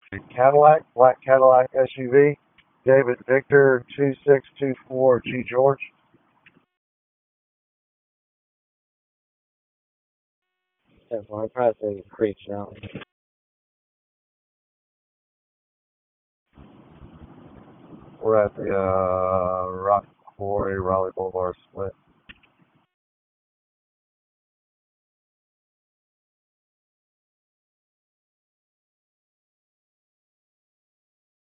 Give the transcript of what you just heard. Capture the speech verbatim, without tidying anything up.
Cadillac, black Cadillac S U V. David Victor two six two four G George. That's why I probably say Creek now. We're at the uh, Rock Quarry, Raleigh Boulevard split.